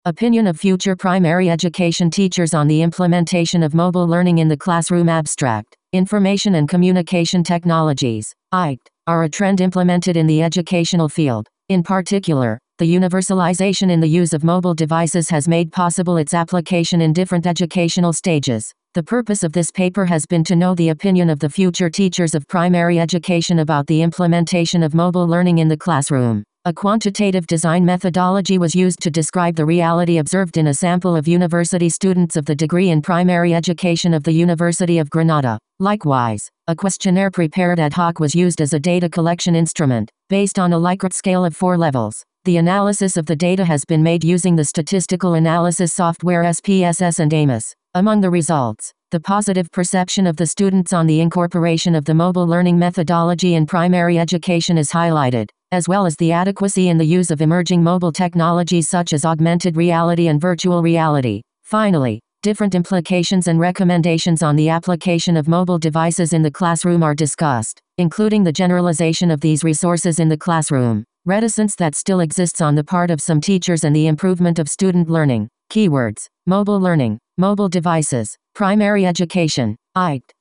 Opinion of future primary education teachers on the implementation of mobile learning in the classroom. Abstract. Information and communication technologies, IT, are a trend implemented in the educational field. In particular, the universalization in the use of mobile devices has made possible its application in different educational stages. The purpose of this paper has been to know the opinion of the future teachers of primary education about the implementation of mobile learning in the classroom. A quantitative design methodology was used to describe the reality observed in a sample of university students of the degree in primary education of the University of Granada. Likewise, a questionnaire prepared ad hoc was used as a data collection instrument, based on a Likert scale of 4 levels. The analysis of the data has been made using the statistical analysis software SPSS and AMOS. Among the results, the positive perception of the students on the incorporation of the mobile learning methodology in primary education is highlighted, as well as the adequacy in the use of emerging mobile technologies such as augmented reality and virtual reality. Finally, different implications and recommendations on the application of mobile devices in the classroom are discussed, including the generalization of these resources in the classroom, reticence that still exists on the part of some teachers, and the improvement of student learning. Keywords: mobile learning, mobile devices, primary education, IT.